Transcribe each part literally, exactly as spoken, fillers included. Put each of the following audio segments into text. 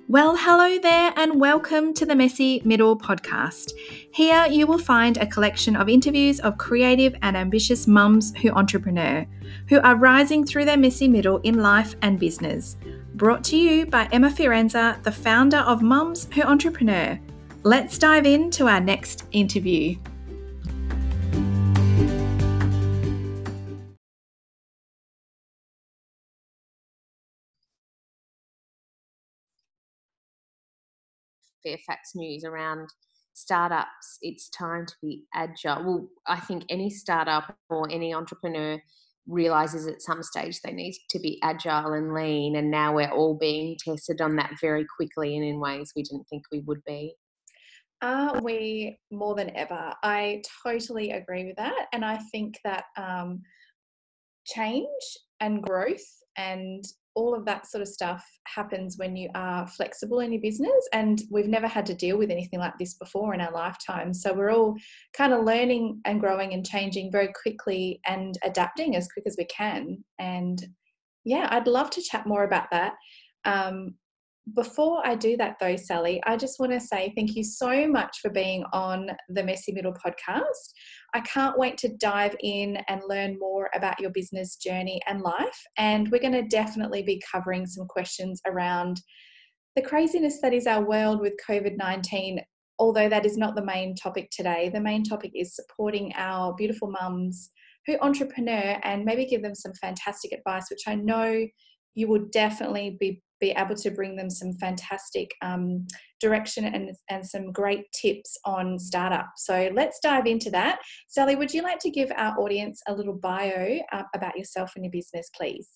Well, hello there, and welcome to the Messy Middle podcast. Here you will find a collection of interviews of creative and ambitious mums who entrepreneur, who are rising through their messy middle in life and business. Brought to you by Emma Fiorenza, the founder of Mums Who Entrepreneur. Let's dive into our next interview. Fairfax News around startups. It's time to be agile. Well, I think any startup or any entrepreneur realizes at some stage they need to be agile and lean, and now we're all being tested on that very quickly and in ways we didn't think we would be. Are we more than ever? I totally agree with that, and I think that um, change and growth and all of that sort of stuff happens when you are flexible in your business, and we've never had to deal with anything like this before in our lifetime. So we're all kind of learning and growing and changing very quickly and adapting as quick as we can. And yeah, I'd love to chat more about that. Um, before I do that though, Sally, I just want to say thank you so much for being on the Messy Middle podcast. I can't wait to dive in and learn more about your business journey and life. And we're going to definitely be covering some questions around the craziness that is our world with COVID nineteen, although that is not the main topic today. The main topic is supporting our beautiful mums who entrepreneur and maybe give them some fantastic advice, which I know you will definitely be be able to bring them some fantastic um, direction and, and some great tips on startup. So let's dive into that. Sally, would you like to give our audience a little bio uh, about yourself and your business, please?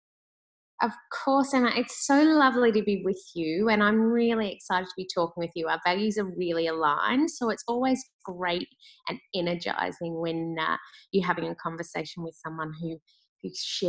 Of course, Emma. It's so lovely to be with you, and I'm really excited to be talking with you. Our values are really aligned, so it's always great and energizing when uh, you're having a conversation with someone who who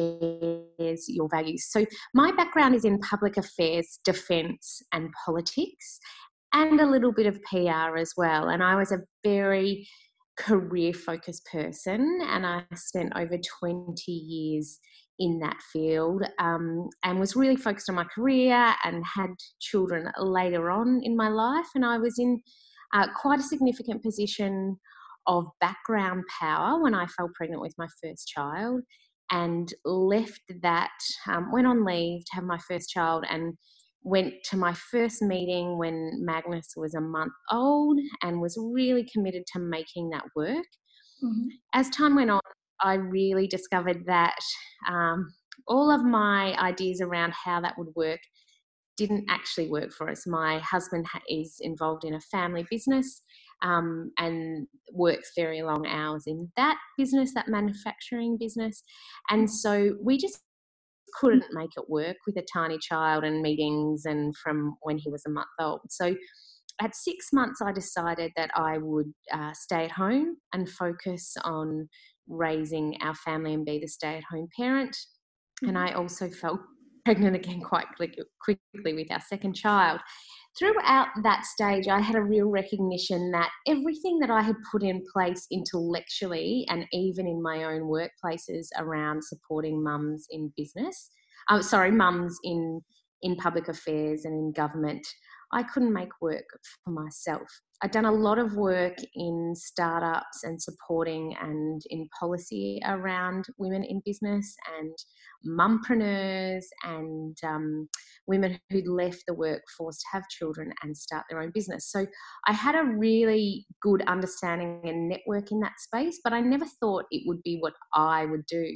shares your values. So my background is in public affairs, defence and politics, and a little bit of P R as well. And I was a very career-focused person, and I spent over twenty years in that field, um, and was really focused on my career and had children later on in my life. And I was in uh, quite a significant position of background power when I fell pregnant with my first child, and left that, um, went on leave to have my first child, and went to my first meeting when Magnus was a month old, and was really committed to making that work. Mm-hmm. As time went on, I really discovered that um, all of my ideas around how that would work didn't actually work for us. My husband is involved in a family business um, and works very long hours in that business, that manufacturing business. And so we just couldn't make it work with a tiny child and meetings and from when he was a month old. So at six months, I decided that I would uh, stay at home and focus on raising our family and be the stay-at-home parent. Mm-hmm. And I also felt pregnant again quite quickly with our second child. Throughout that stage, I had a real recognition that everything that I had put in place intellectually and even in my own workplaces around supporting mums in business, uh, sorry, mums in, in public affairs and in government, I couldn't make work for myself. I'd done a lot of work in startups and supporting and in policy around women in business and mumpreneurs and um, women who'd left the workforce to have children and start their own business. So I had a really good understanding and network in that space, but I never thought it would be what I would do.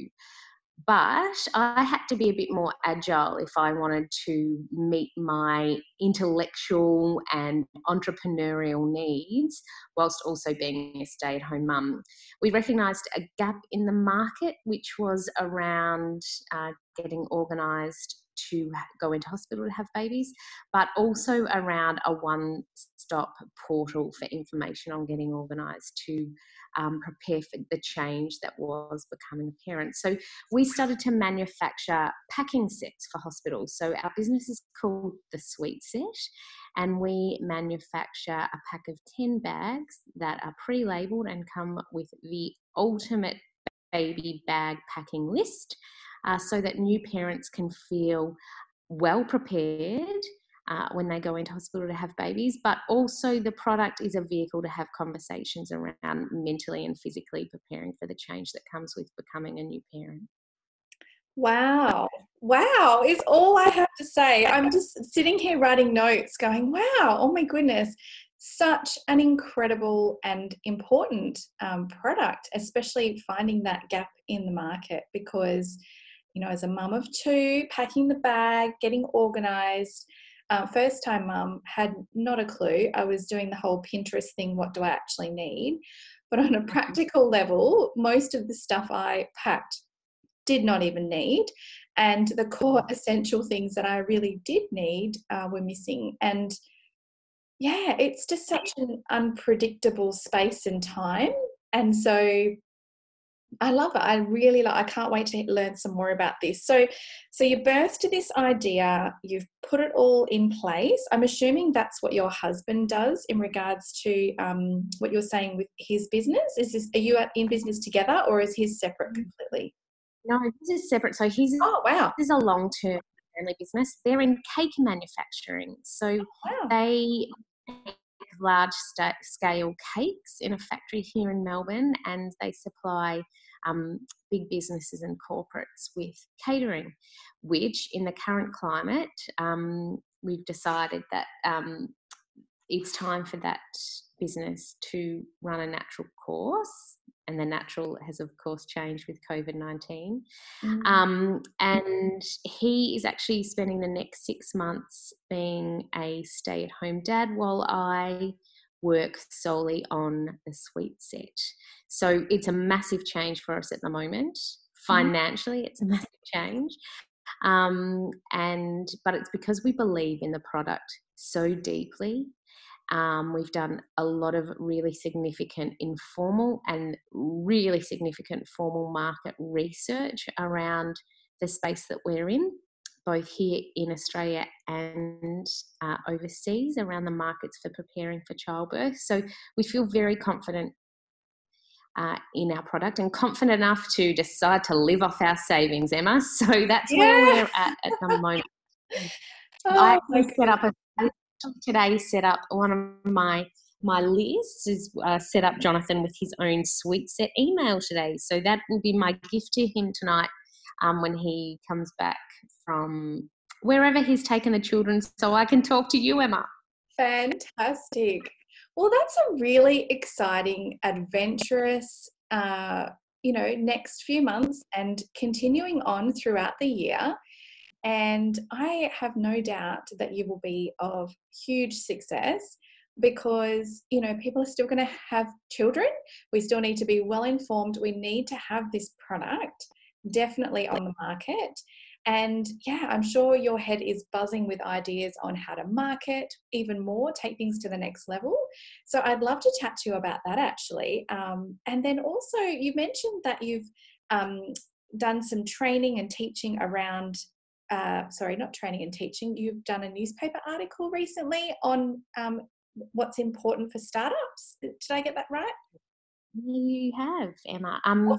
But I had to be a bit more agile if I wanted to meet my intellectual and entrepreneurial needs whilst also being a stay-at-home mum. We recognised a gap in the market, which was around uh, getting organised to go into hospital to have babies, but also around a one-stop portal for information on getting organised to um, prepare for the change that was becoming apparent. So we started to manufacture packing sets for hospitals. So our business is called The Sweet Set, and we manufacture a pack of ten bags that are pre-labelled and come with the ultimate baby bag packing list, uh, so that new parents can feel well prepared uh, when they go into hospital to have babies, but also the product is a vehicle to have conversations around mentally and physically preparing for the change that comes with becoming a new parent. Wow. Wow is all I have to say. I'm just sitting here writing notes going, wow, oh my goodness, such an incredible and important um, product, especially finding that gap in the market because, you know, as a mum of two, packing the bag, getting organised, uh, first time mum, had not a clue. I was doing the whole Pinterest thing, what do I actually need? But on a practical level, most of the stuff I packed did not even need, and the core essential things that I really did need uh, were missing. And yeah, it's just such an unpredictable space and time, and so I love it. I really like. I can't wait to learn some more about this. So, so you birthed this idea. You've put it all in place. I'm assuming that's what your husband does in regards to um, what you're saying with his business. Is this? Are you in business together, or is his separate completely? No, this is separate. So his Oh wow! This is a long-term family business. They're in cake manufacturing, so Wow. they make large sta- scale cakes in a factory here in Melbourne, and they supply um, big businesses and corporates with catering, which in the current climate, um, we've decided that um, it's time for that business to run a natural course. And the natural has, of course, changed with COVID nineteen. Mm. Um, and he is actually spending the next six months being a stay-at-home dad while I work solely on the sweet set. So it's a massive change for us at the moment. Financially, it's a massive change. Um, and but it's because we believe in the product so deeply. Um, we've done a lot of really significant informal and really significant formal market research around the space that we're in, both here in Australia and uh, overseas, around the markets for preparing for childbirth. So we feel very confident uh, in our product and confident enough to decide to live off our savings, Emma. So that's Yeah. where we're at at the moment. Oh, I my actually set up a today set up one of my my lists is uh, set up Jonathan with his own sweet set email today, so that will be my gift to him tonight um, when he comes back from wherever he's taken the children, so I can talk to you, Emma. Fantastic. Well, that's a really exciting, adventurous, uh, you know, next few months and continuing on throughout the year. And I have no doubt that you will be of huge success because, you know, people are still going to have children. We still need to be well informed. We need to have this product definitely on the market. And yeah, I'm sure your head is buzzing with ideas on how to market even more, take things to the next level. So I'd love to chat to you about that actually. Um, and then also you mentioned that you've um, done some training and teaching around Uh, sorry, not training and teaching. You've done a newspaper article recently on um, what's important for startups. Did I get that right? You have, Emma. Um,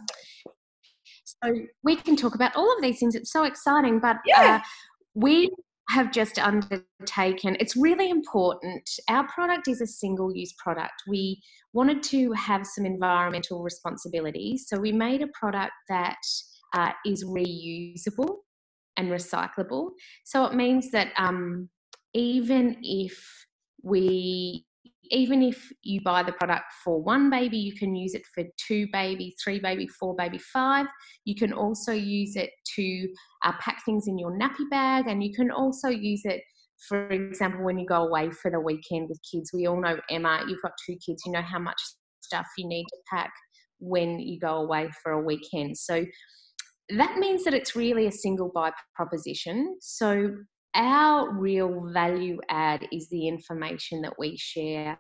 so we can talk about all of these things. It's so exciting, but Yeah. uh, we have just undertaken, it's really important. Our product is a single-use product. We wanted to have some environmental responsibilities, so we made a product that uh, is reusable and recyclable. So it means that um, even if we, even if you buy the product for one baby, you can use it for two baby, three baby, four baby, five. You can also use it to uh, pack things in your nappy bag, and you can also use it, for example, when you go away for the weekend with kids. We all know, Emma, you've got two kids, you know how much stuff you need to pack when you go away for a weekend. So that means that it's really a single buy proposition. So our real value add is the information that we share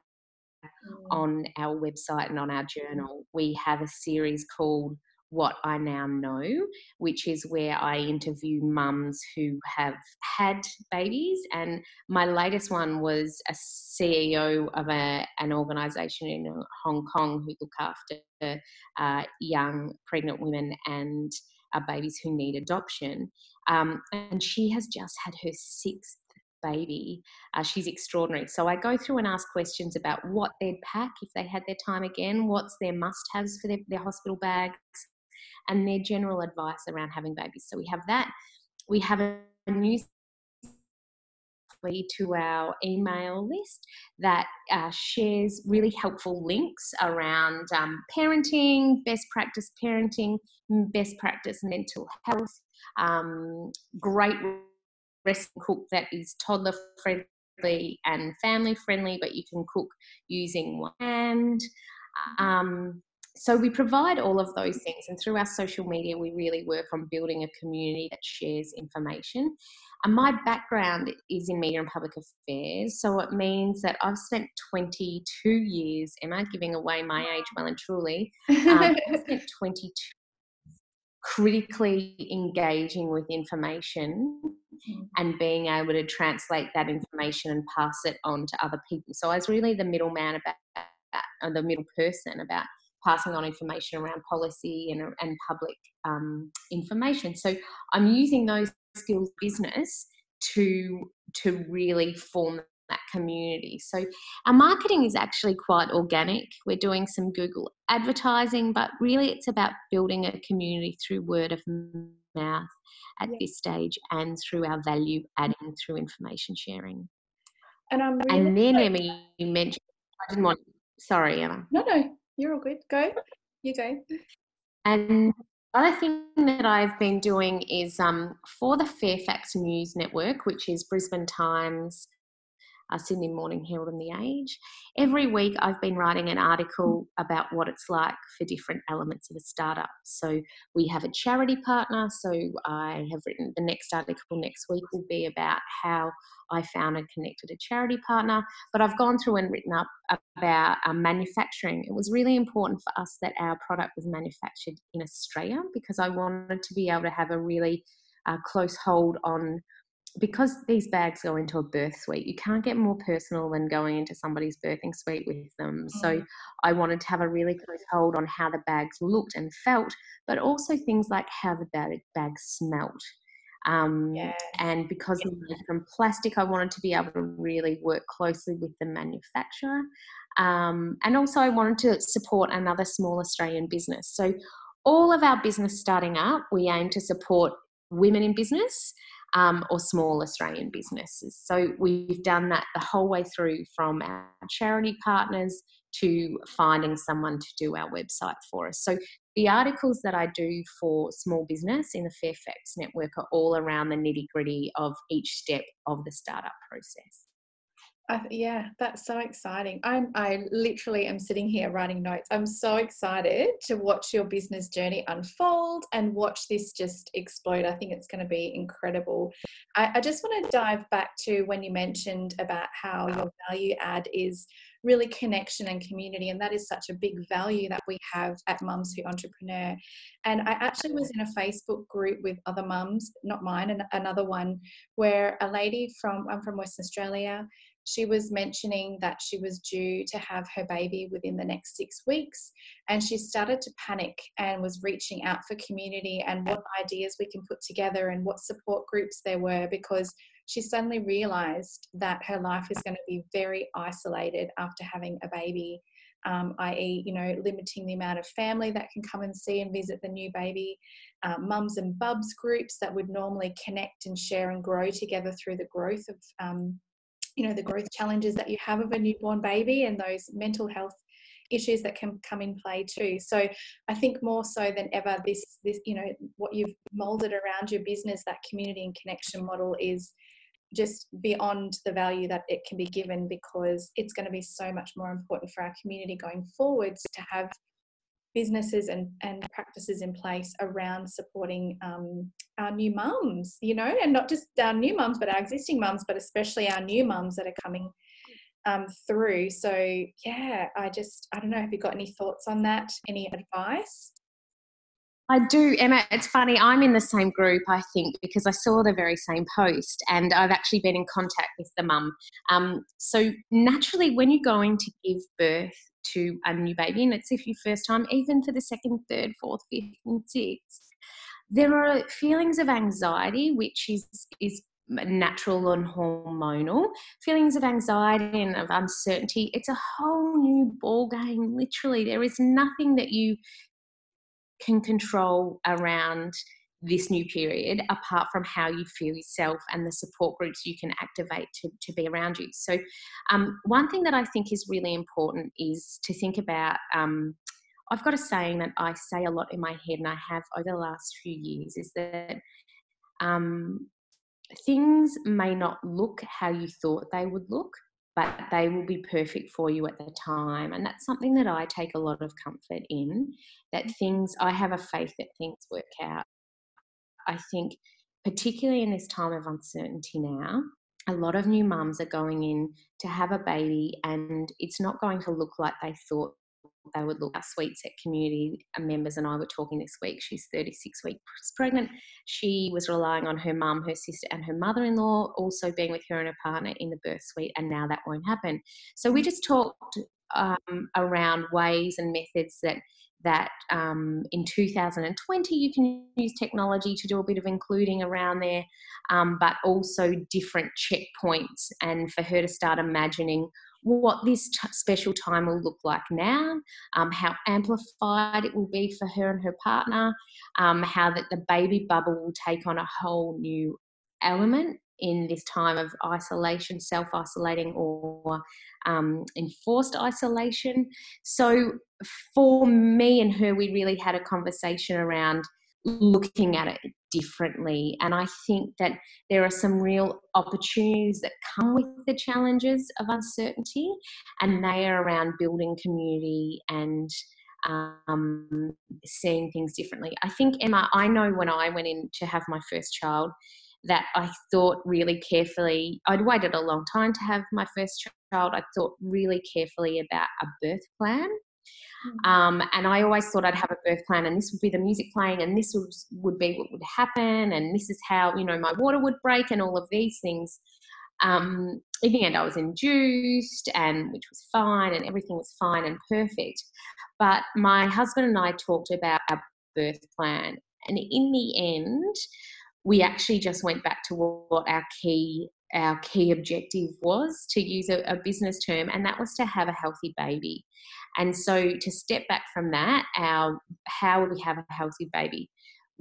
on our website and on our journal. We have a series called What I Now Know, which is where I interview mums who have had babies. And my latest one was a C E O of a, an organisation in Hong Kong who look after uh, young pregnant women and uh, babies who need adoption. Um, and she has just had her sixth baby. Uh, she's extraordinary. So I go through and ask questions about what they'd pack if they had their time again, what's their must-haves for their, their hospital bags, and their general advice around having babies. So we have that. We have a news to our email list that uh, shares really helpful links around um, parenting, best practice parenting, best practice mental health, um, great recipe cook that is toddler friendly and family friendly, but you can cook using one hand. Um, so we provide all of those things, and through our social media we really work on building a community that shares information. And my background is in media and public affairs, so it means that I've spent twenty-two years, Emma, giving away my age well and truly, um, I've spent twenty-two critically engaging with information and being able to translate that information and pass it on to other people. So I was really the middleman about that, or the middle person about passing on information around policy and, and public um, information. So I'm using those skills business to to really form that community. So our marketing is actually quite organic. We're doing some Google advertising, but really it's about building a community through word of mouth at yeah. this stage, and through our value adding through information sharing. And I'm really and then Emma, you mentioned I didn't want sorry Emma. No, no, you're all good. Go. You go. And the other thing that I've been doing is um, for the Fairfax News Network, which is Brisbane Times, uh, Sydney Morning Herald and The Age. Every week I've been writing an article about what it's like for different elements of a startup. So we have a charity partner. So I have written the next article next week will be about how I found and connected a charity partner. But I've gone through and written up about um, manufacturing. It was really important for us that our product was manufactured in Australia, because I wanted to be able to have a really uh, close hold on, because these bags go into a birth suite, you can't get more personal than going into somebody's birthing suite with them. Mm. So I wanted to have a really close hold on how the bags looked and felt, but also things like how the bag, bags smelt. Um, yes. And because they're made from plastic, I wanted to be able to really work closely with the manufacturer. Um, and also I wanted to support another small Australian business. So all of our business starting up, we aim to support women in business, Um, or small Australian businesses. So we've done that the whole way through, from our charity partners to finding someone to do our website for us. So the articles that I do for small business in the Fairfax network are all around the nitty-gritty of each step of the startup process. Uh, yeah, that's so exciting. I'm, I literally am sitting here writing notes. I'm so excited to watch your business journey unfold and watch this just explode. I think it's going to be incredible. I, I just want to dive back to when you mentioned about how your value add is really connection and community, and that is such a big value that we have at Mums Who Entrepreneur. And I actually was in a Facebook group with other mums, not mine, and another one, where a lady from, I'm from Western Australia, she was mentioning that she was due to have her baby within the next six weeks. And she started to panic and was reaching out for community and what ideas we can put together and what support groups there were, because she suddenly realized that her life is going to be very isolated after having a baby, um, that is, you know, limiting the amount of family that can come and see and visit the new baby, uh, mums and bubs groups that would normally connect and share and grow together through the growth of um, you know, the growth challenges that you have of a newborn baby and those mental health issues that can come in play too. So I think more so than ever, this, this, you know, what you've molded around your business, that community and connection model, is just beyond the value that it can be given, because it's going to be so much more important for our community going forwards to have businesses and, and practices in place around supporting um, our new mums, you know, and not just our new mums, but our existing mums, but especially our new mums that are coming um, through. So, yeah, I just, I don't know, have you got any thoughts on that? Any advice? I do, Emma. It's funny, I'm in the same group, I think, because I saw the very same post and I've actually been in contact with the mum. Um, so naturally, when you're going to give birth to a new baby, and it's if your first time, even for the second, third, fourth, fifth and sixth, there are feelings of anxiety, which is, is natural and hormonal. Feelings of anxiety and of uncertainty, it's a whole new ball game, literally. There is nothing that you can control around this new period apart from how you feel yourself and the support groups you can activate to, to be around you. So um, one thing that I think is really important is to think about, um, I've got a saying that I say a lot in my head and I have over the last few years, is that um, things may not look how you thought they would look, but they will be perfect for you at the time. And that's something that I take a lot of comfort in, that things, I have a faith that things work out. I think particularly in this time of uncertainty now, a lot of new mums are going in to have a baby and it's not going to look like they thought they would look. Our Sweet Set community members and I were talking this week. She's thirty-six weeks pregnant. She was relying on her mum, her sister and her mother-in-law also being with her and her partner in the birth suite, and now that won't happen. So we just talked um, around ways and methods that that um, in two thousand twenty you can use technology to do a bit of including around there, um, but also different checkpoints, and for her to start imagining what this t- special time will look like now, um, how amplified it will be for her and her partner, um, how that the baby bubble will take on a whole new element in this time of isolation, self-isolating or um, enforced isolation. So for me and her, we really had a conversation around looking at it differently. And I think that there are some real opportunities that come with the challenges of uncertainty, and they are around building community and um, seeing things differently. I think, Emma, I know when I went in to have my first child that I thought really carefully, I'd waited a long time to have my first child, I thought really carefully about a birth plan. Um, and I always thought I'd have a birth plan and this would be the music playing and this would, would be what would happen and this is how, you know, my water would break and all of these things. Um, in the end, I was induced, and which was fine, and everything was fine and perfect. But my husband and I talked about our birth plan, and in the end, we actually just went back to what our key our key objective was, to use a, a business term, and that was to have a healthy baby. And so to step back from that, our how would we have a healthy baby?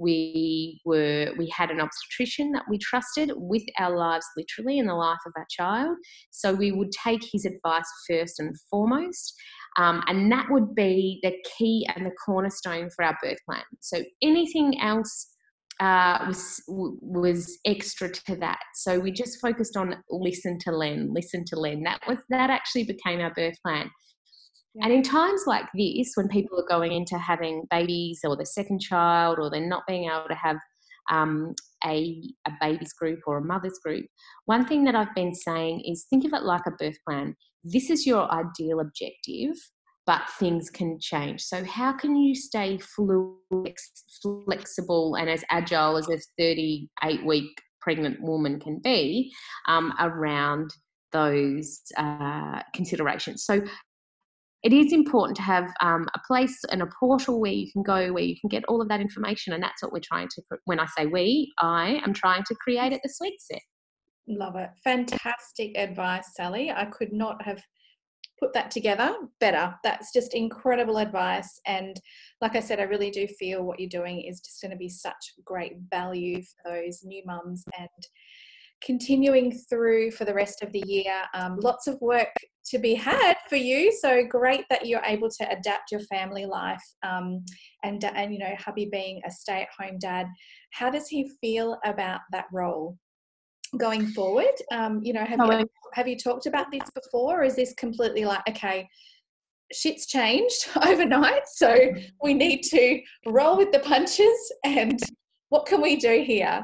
We were we had an obstetrician that we trusted with our lives, literally, in the life of our child. So we would take his advice first and foremost. Um, and that would be the key and the cornerstone for our birth plan. So anything else Uh, was was extra to that. So we just focused on listen to Len, listen to Len. That was that actually became our birth plan. Yeah. And in times like this, when people are going into having babies or their second child, or they're not being able to have um, a, a babies group or a mothers group, one thing that I've been saying is think of it like a birth plan. This is your ideal objective, but things can change. So how can you stay fluid, flexible and as agile as a thirty-eight week pregnant woman can be um, around those uh, considerations? So it is important to have um, a place and a portal where you can go, where you can get all of that information. And that's what we're trying to, when I say we, I am trying to create at the Sweet Set. Love it. Fantastic advice, Sally. I could not have put that together better. That's just incredible advice. And like I said, I really do feel what you're doing is just going to be such great value for those new mums and continuing through for the rest of the year. Um, lots of work to be had for you. So great that you're able to adapt your family life um, and, and, you know, hubby being a stay-at-home dad. How does he feel about that role going forward? Um, you know, have you, have you talked about this before, or is this completely like, okay, shit's changed overnight, so we need to roll with the punches, and what can we do here?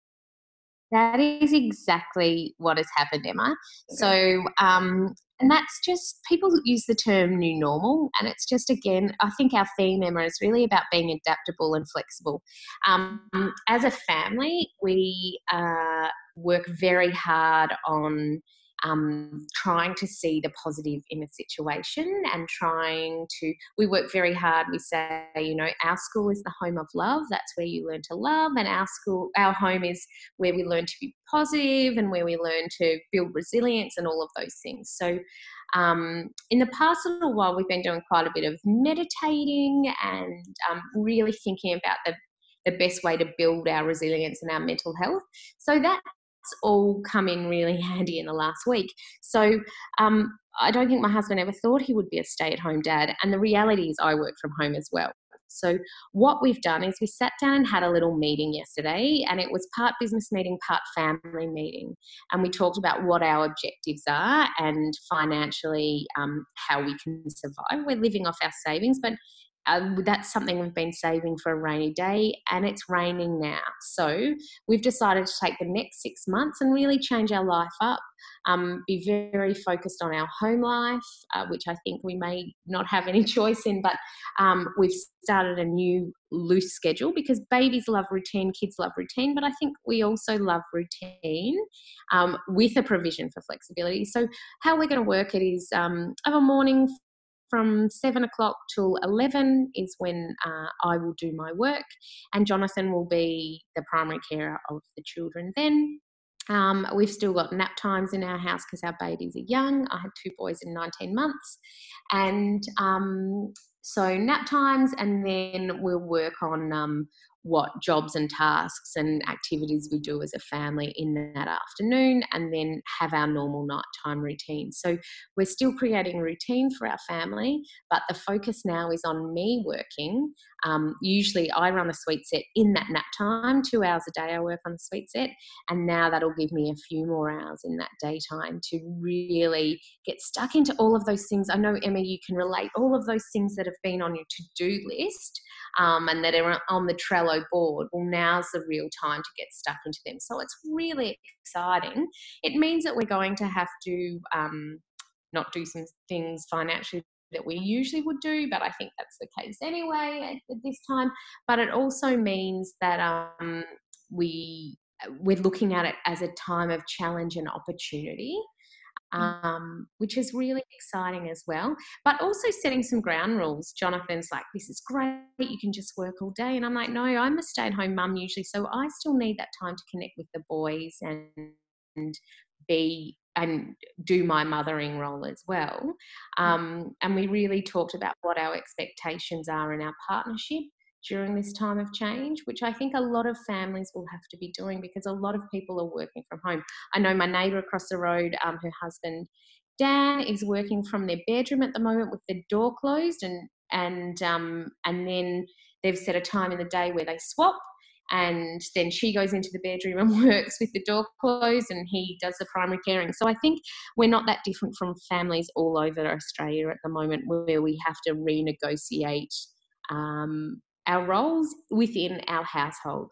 That is exactly what has happened, Emma. Okay. So, um, and that's just, people use the term new normal, and it's just, again, I think our theme, Emma, is really about being adaptable and flexible. Um, as a family, we uh, work very hard on um, trying to see the positive in a situation and trying to, we work very hard. We say, you know, our school is the home of love. That's where you learn to love. And our school, our home is where we learn to be positive and where we learn to build resilience and all of those things. So um, in the past little while, we've been doing quite a bit of meditating and um, really thinking about the, the best way to build our resilience and our mental health. So that's all come in really handy in the last week. So um, I don't think my husband ever thought he would be a stay-at-home dad. And the reality is I work from home as well. So what we've done is we sat down and had a little meeting yesterday, and it was part business meeting, part family meeting. And we talked about what our objectives are and financially um, how we can survive. We're living off our savings, but Uh, that's something we've been saving for a rainy day, and it's raining now. So we've decided to take the next six months and really change our life up, um, be very focused on our home life, uh, which I think we may not have any choice in, but um, we've started a new loose schedule because babies love routine, kids love routine, but I think we also love routine um, with a provision for flexibility. So how we're going to work it is um, of a morning from seven o'clock till eleven is when uh, I will do my work, and Jonathan will be the primary carer of the children then. Um, we've still got nap times in our house because our babies are young. I had two boys in nineteen months. And um, so nap times, and then we'll work on um, what jobs and tasks and activities we do as a family in that afternoon, and then have our normal nighttime routine. So we're still creating routine for our family, but the focus now is on me working. Um, usually I run a sweet set in that nap time, two hours a day I work on the sweet set, and now that'll give me a few more hours in that daytime to really get stuck into all of those things. I know, Emma, you can relate all of those things that have been on your to-do list um, and that are on the Trello board. Well, now's the real time to get stuck into them. So it's really exciting. It means that we're going to have to um, not do some things financially that we usually would do, but I think that's the case anyway at, at this time. But it also means that um, we we're looking at it as a time of challenge and opportunity, um, which is really exciting as well. But also setting some ground rules. Jonathan's like, this is great, you can just work all day. And I'm like, no, I'm a stay-at-home mum usually, so I still need that time to connect with the boys and, and be and do my mothering role as well. Um, and we really talked about what our expectations are in our partnership during this time of change, which I think a lot of families will have to be doing because a lot of people are working from home. I know my neighbour across the road, um, her husband Dan is working from their bedroom at the moment with the door closed, and and um, and then they've set a time in the day where they swap, and then she goes into the bedroom and works with the door closed, and he does the primary caring. So I think we're not that different from families all over Australia at the moment, where we have to renegotiate um, our roles within our household.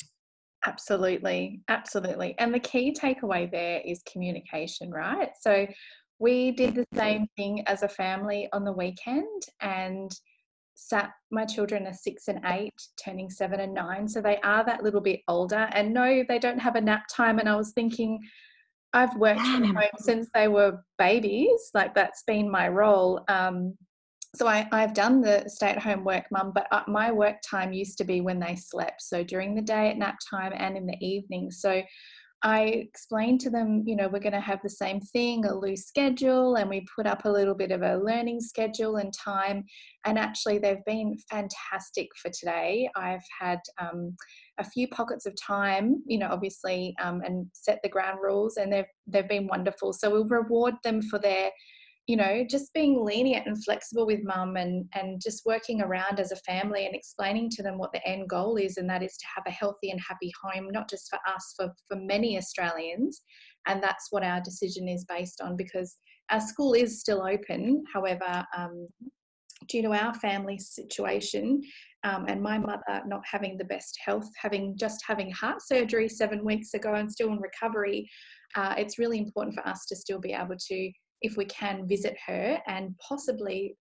Absolutely, absolutely. And the key takeaway there is communication, right? So we did the same thing as a family on the weekend, and sat, my children are six and eight, turning seven and nine, so they are that little bit older, and no, they don't have a nap time. And I was thinking, I've worked from home since they were babies, like that's been my role. Um, so I, I've done the stay-at-home work mum, but my work time used to be when they slept, so during the day at nap time and in the evening. So I explained to them, you know, we're going to have the same thing, a loose schedule, and we put up a little bit of a learning schedule and time. And actually, they've been fantastic for today. I've had um, a few pockets of time, you know, obviously, um, and set the ground rules, and they've they've been wonderful. So we'll reward them for their, you know, just being lenient and flexible with mum, and, and just working around as a family and explaining to them what the end goal is, and that is to have a healthy and happy home, not just for us, for, for many Australians. And that's what our decision is based on, because our school is still open. However, um, due to our family situation um, and my mother not having the best health, having just having heart surgery seven weeks ago and still in recovery, uh, it's really important for us to still be able to, if we can, visit her and possibly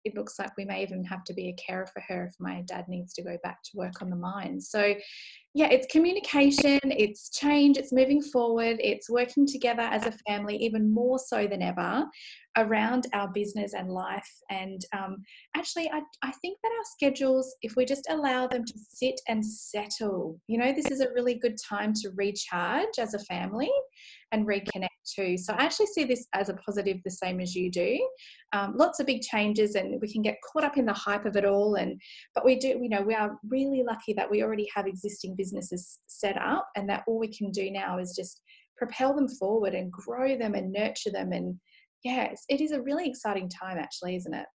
it looks like we may even have to be a carer for her if my dad needs to go back to work on the mines. So yeah, it's communication, it's change, it's moving forward, it's working together as a family, even more so than ever, around our business and life. And um, actually, I, I think that our schedules, if we just allow them to sit and settle, you know, this is a really good time to recharge as a family and reconnect too. So I actually see this as a positive, the same as you do. Um, lots of big changes, and we can get caught up in the hype of it all. And but we do, you know, we are really lucky that we already have existing businesses set up, and that all we can do now is just propel them forward and grow them and nurture them. And yes, it is a really exciting time, actually, isn't it?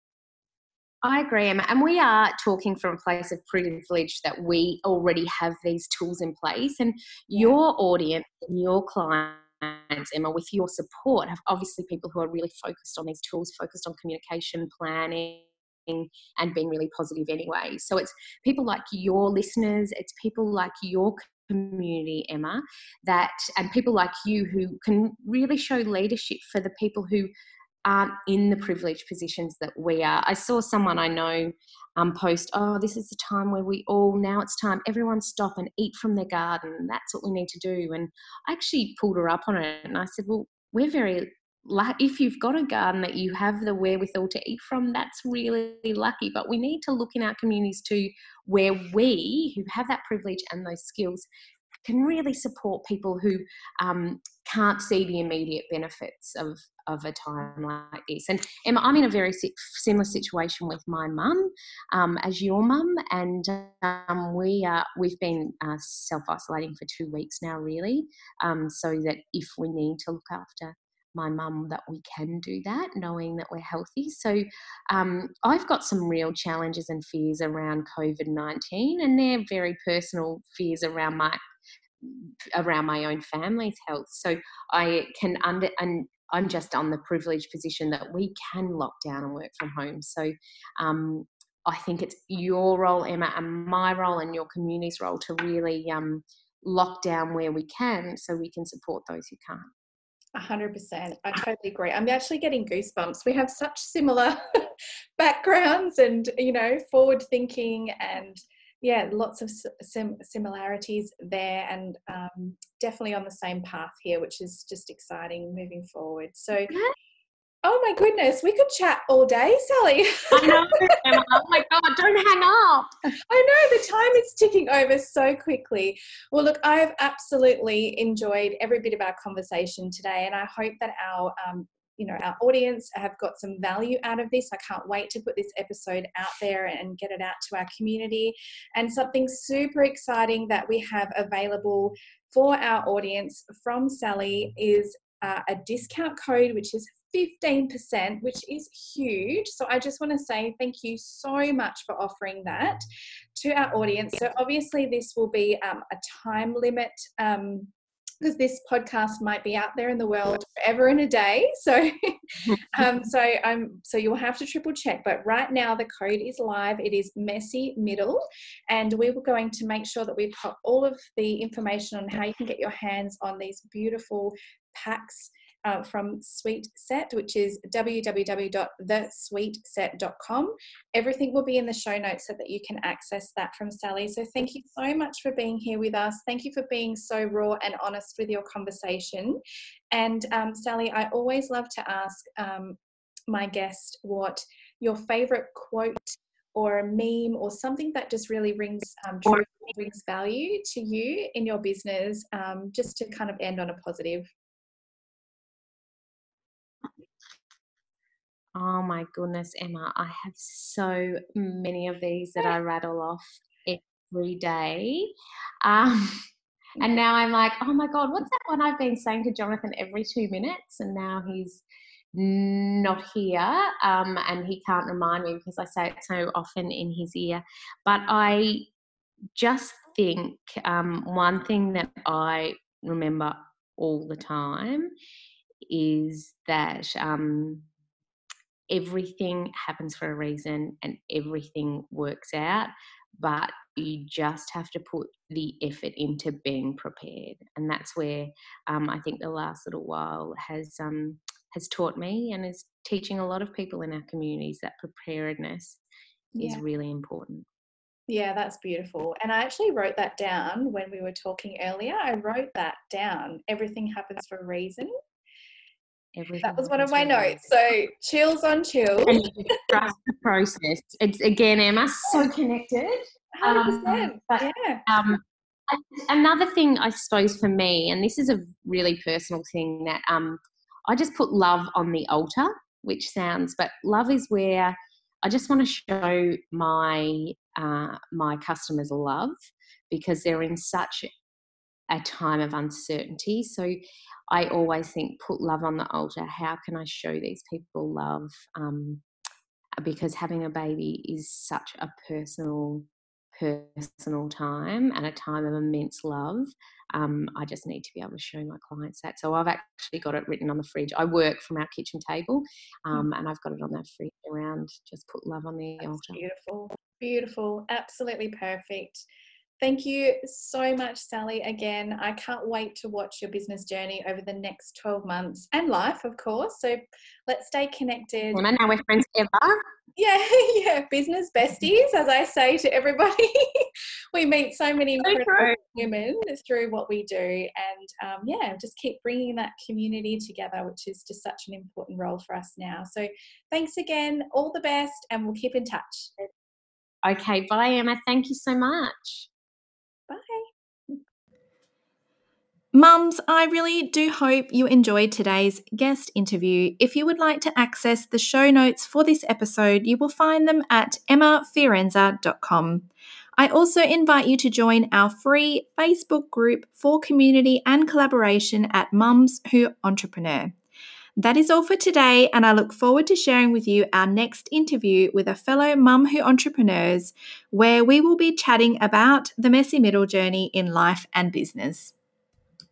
I agree, Emma. And we are talking from a place of privilege that we already have these tools in place. And Yeah. your audience and your clients, Emma, with your support, have obviously people who are really focused on these tools, focused on communication, planning, and being really positive anyway. So it's people like your listeners, it's people like your community, Emma, that and people like you who can really show leadership for the people who aren't in the privileged positions that we are. I saw someone I know um, post, oh, this is the time where we all, now it's time, everyone stop and eat from their garden. That's what we need to do. And I actually pulled her up on it and I said, well, we're very lucky. If you've got a garden that you have the wherewithal to eat from, that's really lucky. But we need to look in our communities too, where we, who have that privilege and those skills, can really support people who um, can't see the immediate benefits of, of a time like this. And Emma, I'm in a very similar situation with my mum um, as your mum, and um, we are, we've been uh, self-isolating for two weeks now, really, um, so that if we need to look after my mum, that we can do that, knowing that we're healthy. So um, I've got some real challenges and fears around COVID nineteen, and they're very personal fears around my around my own family's health. So I can under and I'm just on the privileged position that we can lock down and work from home. So um, I think it's your role, Emma, and my role and your community's role to really um, lock down where we can, so we can support those who can't. A hundred percent. I totally agree. I'm actually getting goosebumps. We have such similar backgrounds and, you know, forward thinking, and yeah, lots of sim- similarities there, and um, definitely on the same path here, which is just exciting moving forward. So, oh my goodness, we could chat all day, Sally. I know, Emma. Oh my God, don't hang up. I know, the time is ticking over so quickly. Well, look, I've absolutely enjoyed every bit of our conversation today, and I hope that our um, you know, our audience have got some value out of this. I can't wait to put this episode out there and get it out to our community. And something super exciting that we have available for our audience from Sally is uh, a discount code, which is fifteen percent, which is huge. So I just want to say thank you so much for offering that to our audience. So obviously this will be um, a time limit um, because this podcast might be out there in the world forever and a day. So, um, so I'm, so you'll have to triple check. But right now the code is live. It is Messy Middle, and we were going to make sure that we put all of the information on how you can get your hands on these beautiful packs Uh, from Sweet Set, which is w w w dot the sweet set dot com. Everything will be in the show notes so that you can access that from Sally. So thank you so much for being here with us. Thank you for being so raw and honest with your conversation. And um, Sally, I always love to ask um, my guest what your favorite quote or a meme or something that just really rings um, true, brings value to you in your business, um, just to kind of end on a positive. Oh my goodness, Emma, I have so many of these that I rattle off every day. Um, and now I'm like, oh my God, what's that one I've been saying to Jonathan every two minutes? And now he's not here um, and he can't remind me because I say it so often in his ear. But I just think um, one thing that I remember all the time is that um, everything happens for a reason and everything works out, but you just have to put the effort into being prepared. And that's where um, I think the last little while has um, has taught me and is teaching a lot of people in our communities that preparedness Yeah. is really important. Yeah, that's beautiful. And I actually wrote that down when we were talking earlier. I wrote that down. Everything happens for a reason. Everything That was one of happens my for a notes. So chills on chills. And you just trust the process. It's again, Emma, so connected. one hundred percent. Um, but Yeah. um, another thing, I suppose, for me, and this is a really personal thing, that um, I just put love on the altar, which sounds, but love is where I just want to show my uh, my customers love, because they're in such a time of uncertainty. So I always think, put love on the altar. How can I show these people love? Um, because having a baby is such a personal, personal time and a time of immense love. Um, I just need to be able to show my clients that. So I've actually got it written on the fridge. I work from our kitchen table, um, and I've got it on that fridge around, just put love on the That's altar. beautiful. Beautiful. Absolutely perfect. Thank you so much, Sally. Again, I can't wait to watch your business journey over the next twelve months, and life, of course. So let's stay connected. And I know we're friends ever. Yeah, yeah, business besties, as I say to everybody. We meet so many incredible women through what we do, and um, yeah, just keep bringing that community together, which is just such an important role for us now. So thanks again, all the best, and we'll keep in touch. Okay, bye, Emma. Thank you so much. Bye. Mums, I really do hope you enjoyed today's guest interview. If you would like to access the show notes for this episode, you will find them at emma fiorenza dot com. I also invite you to join our free Facebook group for community and collaboration at Mums Who Entrepreneur. That is all for today, and I look forward to sharing with you our next interview with a fellow mum who entrepreneurs, where we will be chatting about the messy middle journey in life and business.